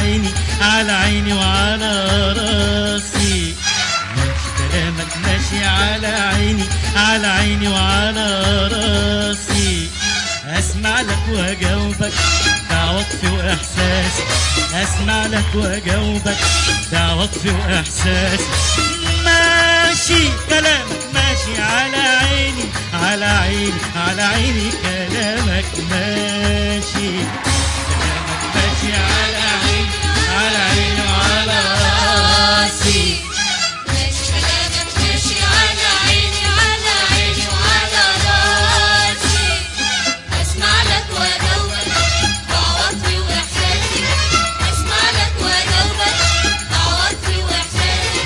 عيني على عيني وعلى راسي. ماشي كلامك ماشي على عيني على عيني وعلى راسي. اسمع لك واجاوبك ده عطفي واحساسي. اسمع لك واجاوبك ده عطفي واحساسي. ماشي كلامك ماشي على عيني على عيني على عيني. كلامك ماشي كلامك ماشي على عيني على عيني وعلى راسي. ماشي كلامك ماشي على عيني على عيني وعلى راسي. اسمع لك واجاوبك ده عطفي واحساسي. اسمع لك واجاوبك ده عطفي واحساسي.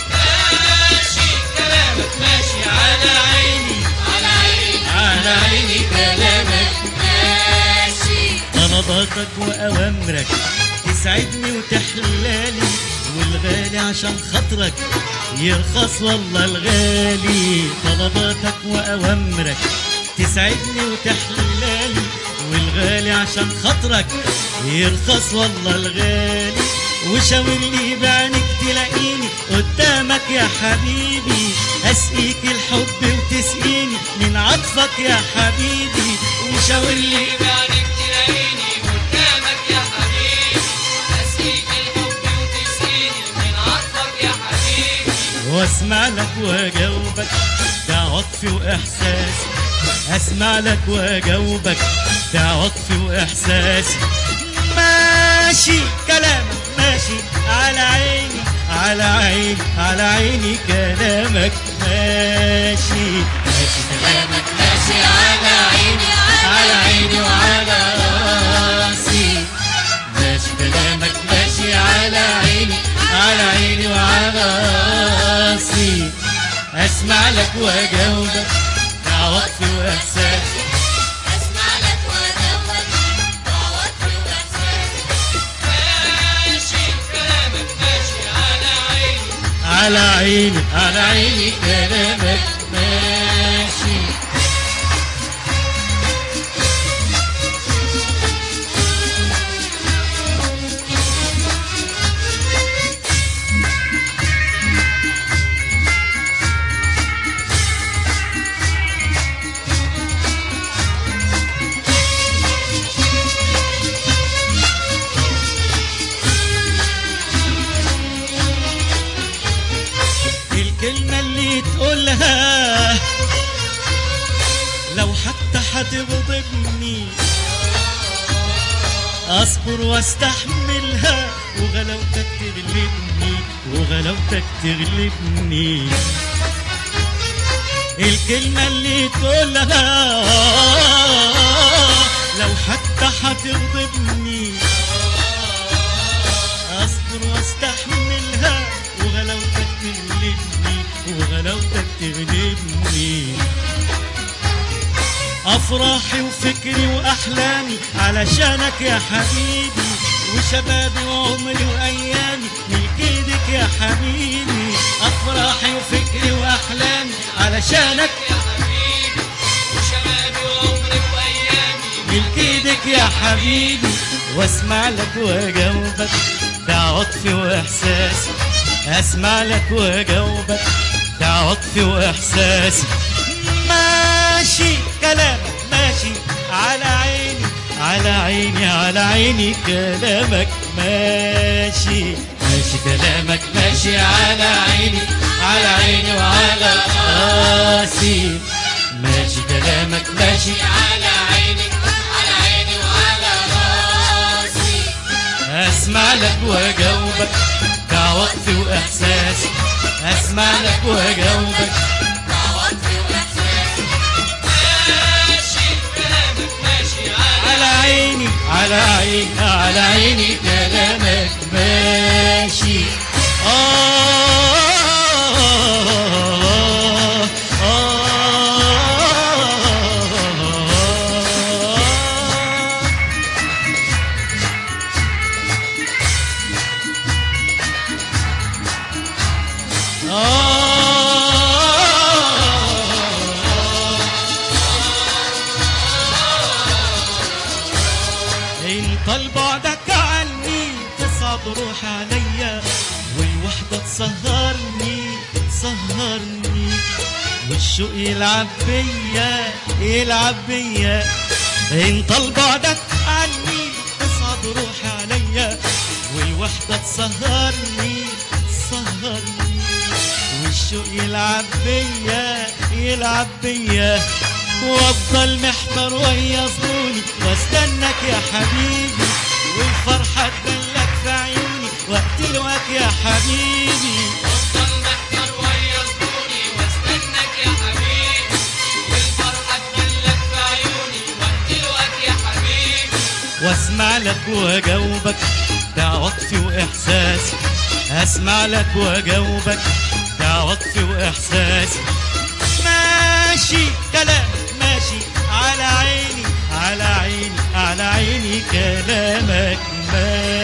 ماشي كلامك ماشي على عيني على عيني على عيني. كلامك ماشي. طلباتك وأوامرك تسعدني وتحلالي. والغالي عشان خاطرك يرخص والله الغالي. طلباتك وأوامرك تسعدني وتحلالي. والغالي عشان خاطرك يرخص والله الغالي. وشاور لي بعينك تلاقيني قدامك يا حبيبي. اسقيك الحب وتسقيني من عطفك يا حبيبي. وشاور لي بعدك تلاقيني قدامك يا حبيبي. اسقيك الحب وتسقيني من عطفك يا حبيبي. واسمع لك واجاوبك ده عطفي واحساسي. اسمع لك واجاوبك ده عطفي واحساسي. ماشي كلامك ماشي على عيني على عيني على عيني. كلامك ماشي ماشي كلامك ماشي على عيني على عيني وعلى راسي. ماشي كلامك ماشي على عيني على عيني وعلى راسي. اسمع لك واجاوبك ده عطفي واحساسي. اسمع لك واجاوبك ده عطفي واحساسي. ماشي كلامك ماشي على عيني على عيني على عيني. كلامك ماشي. الكلمة اللي تقولها لو حتى هتغضبني اصبر واستحملها. وغلاوتك تغلبني وغلاوتك تغلبني. الكلمة اللي تقولها لو حتى هتغضبني اصبر واستحملها. وغلاوتك تغلبني وغلاوتك تغلبني. افراحي وفكري واحلامي علشانك يا حبيبي. وشبابي وعمري وايامي ملك ايدك يا حبيبي. افراحي وفكري واحلامي علشانك يا حبيبي. وشبابي وعمري وايامي ملك ايدك يا حبيبي. واسمع لك واجاوبك ده عطفي واحساسي. اسمع لك واجاوبك ده عطفي واحساسي. ماشي كلامك ماشي على عيني على عيني على عيني. كلامك ماشي ماشي. كلامك ماشي على عيني على عيني وعلى راسي. ماشي كلامك ماشي على عيني على عيني وعلى راسي. اسمع لك واجاوبك ده عطفي واحساسي. اسمع لك واجاوبك ده عطفي واحساسي. ماشي كلامك ماشي على عيني على عيني على عيني. كلامك ماشي. انت لبعدك عني تصعب تصعب روح عليا والوحدة تسهرني والشوق يلعب بيا انت لبعدك عني تصعب روحي عليا والوحدة تسهرني والشوق يلعب بيا وافضل محتار ويا ظنوني واستناك يا حبيبي والفرحة تبلك في عيوني وقت الوقت يا حبيبي افضل محتار ويا ظنوني واستناك يا حبيبي والفرحة تبلك في عيوني وقت الوقت يا حبيبي واسمع لك واجاوبك ده عطفي واحساسي اسمع لك واجاوبك ده عطفي واحساسي ماشي كلامك ماشي على عيني كلامك ماشي